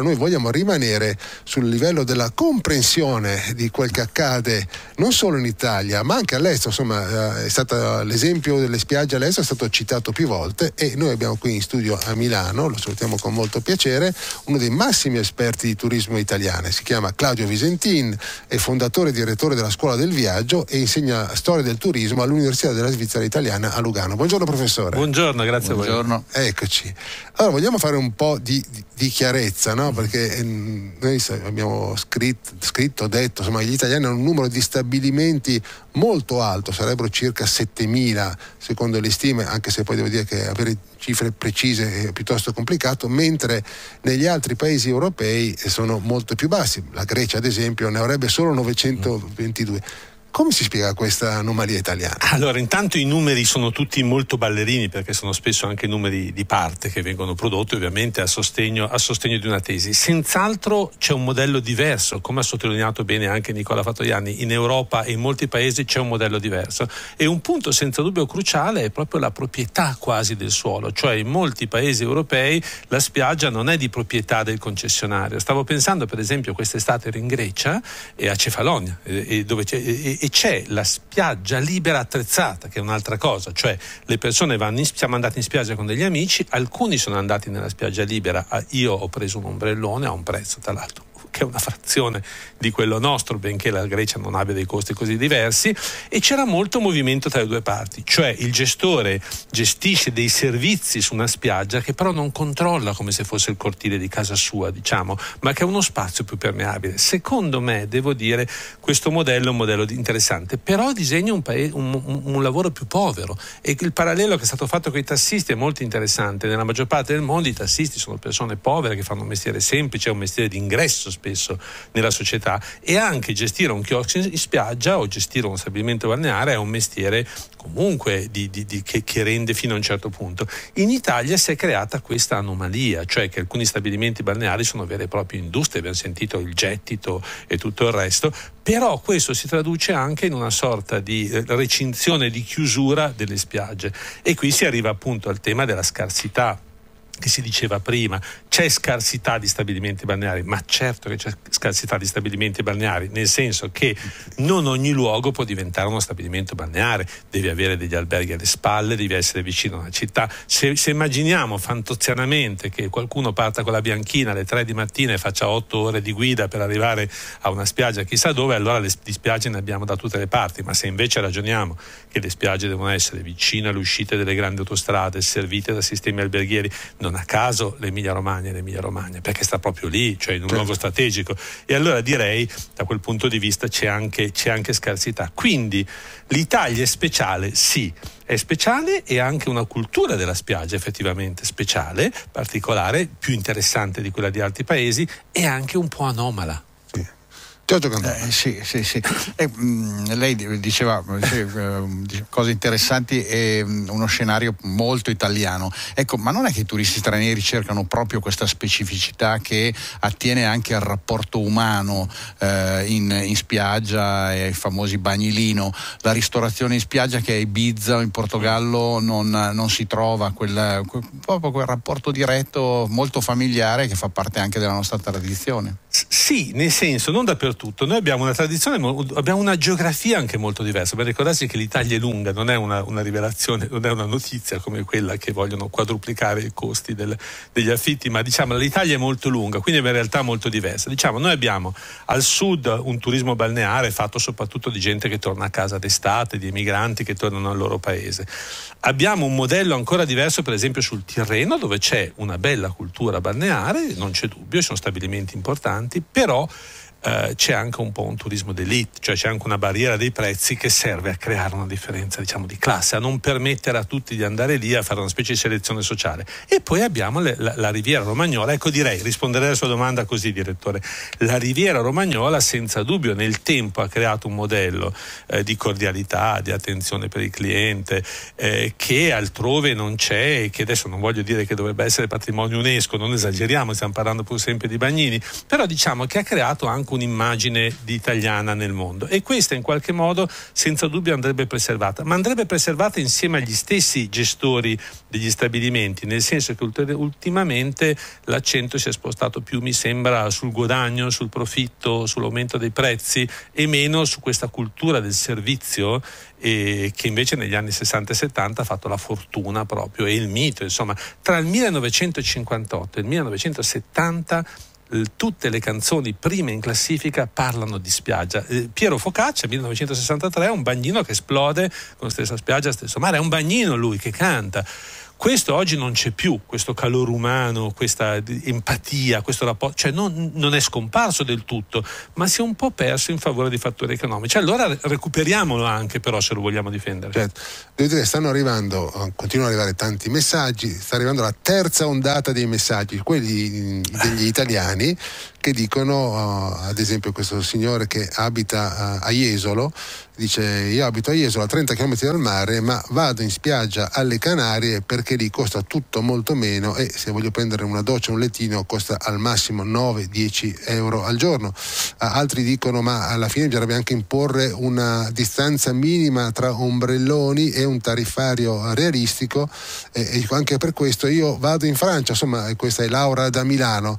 Allora noi vogliamo rimanere sul livello della comprensione di quel che accade non solo in Italia ma anche all'estero. Insomma, è stato l'esempio delle spiagge all'estero è stato citato più volte, e noi abbiamo qui in studio a Milano, lo salutiamo con molto piacere, uno dei massimi esperti di turismo italiano. Si chiama Claudio Visentin, è fondatore e direttore della Scuola del Viaggio e insegna storia del turismo all'Università della Svizzera Italiana a Lugano. Buongiorno professore. Buongiorno, grazie. Buongiorno. A voi. Eccoci. Allora vogliamo fare un po' di chiarezza, no? Perché noi abbiamo detto, insomma, gli italiani hanno un numero di stabilimenti molto alto, sarebbero circa 7.000 secondo le stime, anche se poi devo dire che avere cifre precise è piuttosto complicato, mentre negli altri paesi europei sono molto più bassi. La Grecia, ad esempio, ne avrebbe solo 922. Come si spiega questa anomalia italiana? Allora, intanto i numeri sono tutti molto ballerini, perché sono spesso anche numeri di parte che vengono prodotti ovviamente a sostegno di una tesi. Senz'altro c'è un modello diverso, come ha sottolineato bene anche Nicola Fattoianni. In Europa e in molti paesi c'è un modello diverso, e un punto senza dubbio cruciale è proprio la proprietà quasi del suolo, cioè in molti paesi europei la spiaggia non è di proprietà del concessionario. Stavo pensando per esempio quest'estate ero in Grecia e a Cefalonia, dove c'è la spiaggia libera attrezzata, che è un'altra cosa, cioè le persone siamo andati in spiaggia con degli amici, alcuni sono andati nella spiaggia libera, io ho preso un ombrellone a un prezzo tra l'altro che è una frazione di quello nostro, benché la Grecia non abbia dei costi così diversi, e c'era molto movimento tra le due parti, cioè il gestore gestisce dei servizi su una spiaggia che però non controlla come se fosse il cortile di casa sua, diciamo, ma che è uno spazio più permeabile. Secondo me, devo dire, questo modello è un modello interessante, però disegna un lavoro più povero, e il parallelo che è stato fatto con i tassisti è molto interessante. Nella maggior parte del mondo i tassisti sono persone povere che fanno un mestiere semplice, è un mestiere di ingresso spesso nella società, e anche gestire un chiosco in spiaggia o gestire uno stabilimento balneare è un mestiere comunque che rende fino a un certo punto. In Italia si è creata questa anomalia, cioè che alcuni stabilimenti balneari sono vere e proprie industrie, abbiamo sentito il gettito e tutto il resto, però questo si traduce anche in una sorta di recinzione, di chiusura delle spiagge, e qui si arriva appunto al tema della scarsità che si diceva prima. C'è scarsità di stabilimenti balneari, ma certo che c'è scarsità di stabilimenti balneari, nel senso che non ogni luogo può diventare uno stabilimento balneare, devi avere degli alberghi alle spalle, devi essere vicino a una città. Se immaginiamo fantozianamente che qualcuno parta con la bianchina alle 3 di mattina e faccia 8 ore di guida per arrivare a una spiaggia chissà dove, allora di spiagge ne abbiamo da tutte le parti. Ma se invece ragioniamo che le spiagge devono essere vicine alle uscite delle grandi autostrade, servite da sistemi alberghieri, non a caso l'Emilia Romagna, perché sta proprio lì, cioè in un luogo strategico, e allora direi da quel punto di vista c'è anche scarsità. Quindi l'Italia è speciale, sì, è speciale, e anche una cultura della spiaggia effettivamente speciale, particolare, più interessante di quella di altri paesi, e anche un po' anomala. Sì. Lei diceva cose interessanti e uno scenario molto italiano. Ecco, ma non è che i turisti stranieri cercano proprio questa specificità che attiene anche al rapporto umano in spiaggia, ai famosi bagni lino, la ristorazione in spiaggia che a Ibiza o in Portogallo non si trova, proprio quel rapporto diretto molto familiare che fa parte anche della nostra tradizione. Sì, nel senso, non dappertutto. Noi abbiamo una tradizione, abbiamo una geografia anche molto diversa. Per ricordarsi che l'Italia è lunga, non è una rivelazione, non è una notizia come quella che vogliono quadruplicare i costi degli affitti, ma diciamo l'Italia è molto lunga, quindi è in realtà molto diversa. Diciamo, noi abbiamo al sud un turismo balneare fatto soprattutto di gente che torna a casa d'estate, di emigranti che tornano al loro paese. Abbiamo un modello ancora diverso, per esempio sul Tirreno, dove c'è una bella cultura balneare, non c'è dubbio, ci sono stabilimenti importanti, però c'è anche un po' un turismo d'élite, cioè c'è anche una barriera dei prezzi che serve a creare una differenza, diciamo, di classe, a non permettere a tutti di andare lì a fare una specie di selezione sociale. E poi abbiamo la Riviera Romagnola. Ecco, risponderei alla sua domanda così, direttore. La Riviera Romagnola senza dubbio nel tempo ha creato un modello di cordialità, di attenzione per il cliente, che altrove non c'è, e che adesso non voglio dire che dovrebbe essere patrimonio UNESCO, non esageriamo, stiamo parlando pur sempre di bagnini, però diciamo che ha creato anche anche un'immagine di italiana nel mondo, e questa in qualche modo senza dubbio andrebbe preservata, ma andrebbe preservata insieme agli stessi gestori degli stabilimenti, nel senso che ultimamente l'accento si è spostato più, mi sembra, sul guadagno, sul profitto, sull'aumento dei prezzi e meno su questa cultura del servizio che invece negli anni 60 e 70 ha fatto la fortuna proprio, e il mito, insomma, tra il 1958 e il 1970 tutte le canzoni prime in classifica parlano di spiaggia. Piero Focaccia, 1963, è un bagnino che esplode con stessa spiaggia, stesso mare, è un bagnino lui che canta. Questo oggi non c'è più, questo calore umano, questa empatia, questo rapporto, cioè non è scomparso del tutto, ma si è un po' perso in favore di fattori economici. Allora recuperiamolo anche, però, se lo vogliamo difendere. Certo. Devo dire, stanno arrivando, continuano ad arrivare tanti messaggi, sta arrivando la terza ondata dei messaggi, quelli degli italiani, che dicono, ad esempio questo signore che abita a Jesolo, dice: io abito a Jesolo, a 30 km dal mare, ma vado in spiaggia alle Canarie perché lì costa tutto molto meno, e se voglio prendere una doccia, un lettino, costa al massimo 9-10 euro al giorno. Altri dicono: ma alla fine bisognerebbe anche imporre una distanza minima tra ombrelloni e un tariffario realistico, e anche per questo io vado in Francia. Insomma, questa è Laura da Milano,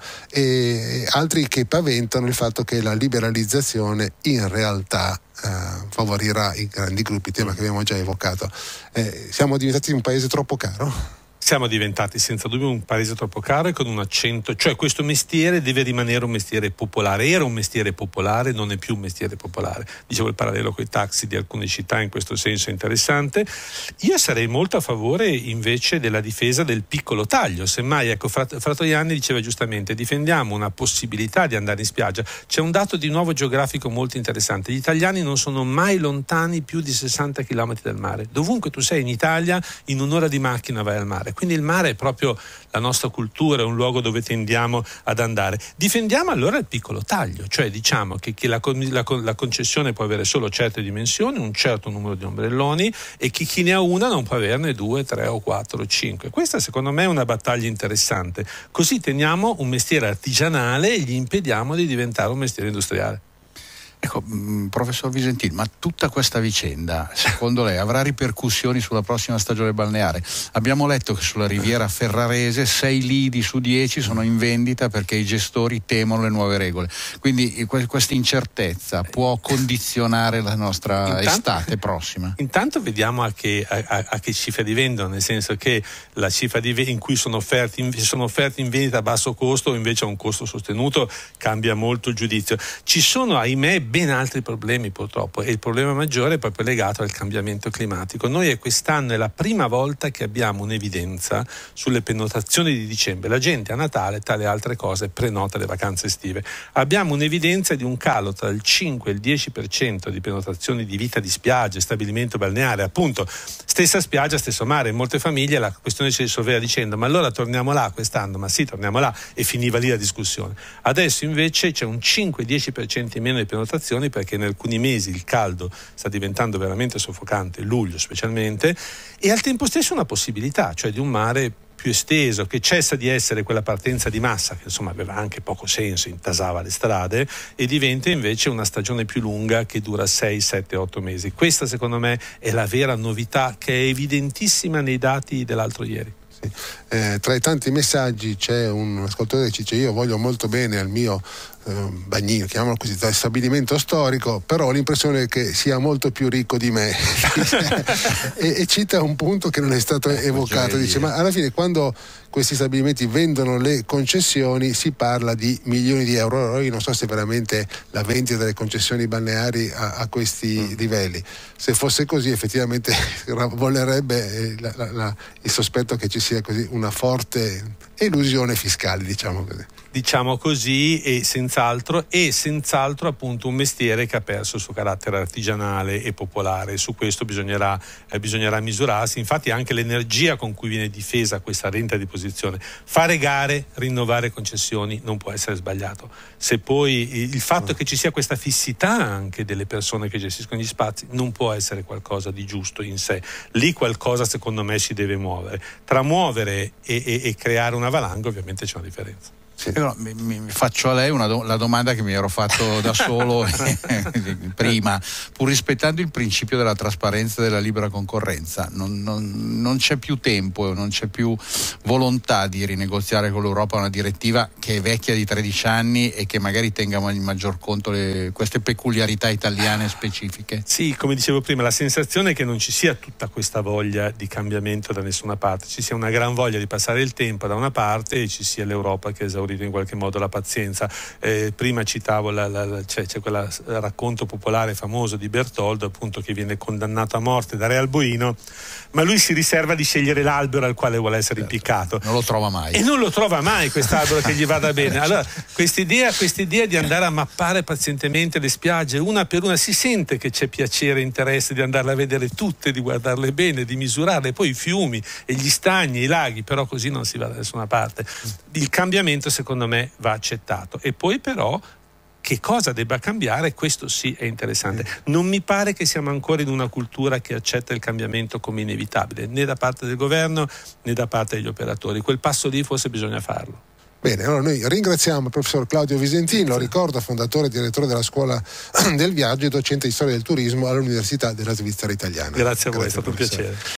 e altri che paventano il fatto che la liberalizzazione in realtà favorirà i grandi gruppi, tema che abbiamo già evocato. Siamo diventati un paese troppo caro? Siamo diventati senza dubbio un paese troppo caro e con un accento, cioè questo mestiere deve rimanere un mestiere popolare. Era un mestiere popolare, non è più un mestiere popolare. Dicevo, il parallelo con i taxi di alcune città in questo senso è interessante. Io sarei molto a favore invece della difesa del piccolo taglio. Semmai, ecco, Fratoianni diceva giustamente: difendiamo una possibilità di andare in spiaggia. C'è un dato di nuovo geografico molto interessante: gli italiani non sono mai lontani più di 60 km dal mare. Dovunque tu sei in Italia, in un'ora di macchina vai al mare. Quindi il mare è proprio la nostra cultura, è un luogo dove tendiamo ad andare. Difendiamo allora il piccolo taglio, cioè diciamo che la concessione può avere solo certe dimensioni, un certo numero di ombrelloni, e che chi ne ha una non può averne 2, 3 o 4 o 5. Questa secondo me è una battaglia interessante. Così teniamo un mestiere artigianale e gli impediamo di diventare un mestiere industriale. Ecco, professor Visentin, ma tutta questa vicenda, secondo lei, avrà ripercussioni sulla prossima stagione balneare? Abbiamo letto che sulla riviera ferrarese 6 lidi su 10 sono in vendita perché i gestori temono le nuove regole. Quindi questa incertezza può condizionare la nostra estate prossima? Intanto vediamo a che cifra di vendono, nel senso che la cifra in cui sono offerti in vendita a basso costo o invece a un costo sostenuto cambia molto il giudizio. Ci sono, ahimè, ben altri problemi purtroppo, e il problema maggiore è proprio legato al cambiamento climatico. Noi quest'anno è la prima volta che abbiamo un'evidenza sulle prenotazioni di dicembre. La gente a Natale, tra le altre cose, prenota le vacanze estive. Abbiamo un'evidenza di un calo tra il 5 e il 10% di prenotazioni di vita di spiagge, stabilimento balneare, appunto stessa spiaggia, stesso mare. In molte famiglie la questione si risolveva dicendo: ma allora torniamo là quest'anno? Ma sì, torniamo là, e finiva lì la discussione. Adesso invece c'è un 5-10% in meno di prenotazioni, perché in alcuni mesi il caldo sta diventando veramente soffocante, luglio specialmente, e al tempo stesso una possibilità, cioè di un mare più esteso, che cessa di essere quella partenza di massa che insomma aveva anche poco senso, intasava le strade, e diventa invece una stagione più lunga che dura 6, 7, 8 mesi. Questa secondo me è la vera novità, che è evidentissima nei dati dell'altro ieri. Tra i tanti messaggi c'è un ascoltatore che dice: io voglio molto bene al mio bagnino, chiamiamolo così, stabilimento storico, però ho l'impressione che sia molto più ricco di me. e cita un punto che non è stato evocato, dice: ma alla fine quando questi stabilimenti vendono le concessioni si parla di milioni di euro. Allora io non so se veramente la vendita delle concessioni balneari a questi livelli, se fosse così effettivamente volerebbe il sospetto che ci sia così una forte elusione fiscale, diciamo così, e senz'altro appunto un mestiere che ha perso il suo carattere artigianale e popolare. Su questo bisognerà misurarsi. Infatti anche l'energia con cui viene difesa questa renta di posizione, fare gare, rinnovare concessioni, non può essere sbagliato. Se poi il fatto che ci sia questa fissità anche delle persone che gestiscono gli spazi non può essere qualcosa di giusto in sé. Lì qualcosa secondo me si deve muovere. Tra muovere e creare una valanga ovviamente c'è una differenza. Sì. Mi faccio a lei la domanda che mi ero fatto da solo prima, pur rispettando il principio della trasparenza e della libera concorrenza. Non c'è più tempo, non c'è più volontà di rinegoziare con l'Europa una direttiva che è vecchia di 13 anni e che magari tenga in maggior conto queste peculiarità italiane specifiche? Sì, come dicevo prima, la sensazione è che non ci sia tutta questa voglia di cambiamento da nessuna parte, ci sia una gran voglia di passare il tempo da una parte e ci sia l'Europa che esaurita in qualche modo la pazienza. Prima citavo c'è quel racconto popolare famoso di Bertoldo, appunto, che viene condannato a morte da Re Alboino, ma lui si riserva di scegliere l'albero al quale vuole essere impiccato. Non lo trova mai. E non lo trova mai quest'albero che gli vada bene. Allora, quest'idea di andare a mappare pazientemente le spiagge una per una, si sente che c'è piacere e interesse di andarle a vedere tutte, di guardarle bene, di misurarle, poi i fiumi e gli stagni, i laghi, però così non si va da nessuna parte. Il cambiamento secondo me va accettato, e poi però che cosa debba cambiare, questo sì è interessante. Non mi pare che siamo ancora in una cultura che accetta il cambiamento come inevitabile, né da parte del governo né da parte degli operatori. Quel passo lì forse bisogna farlo. Bene, allora noi ringraziamo il professor Claudio Visentini, lo ricordo, fondatore e direttore della Scuola del Viaggio e docente di Storia del Turismo all'Università della Svizzera Italiana. Grazie a voi, è stato un piacere.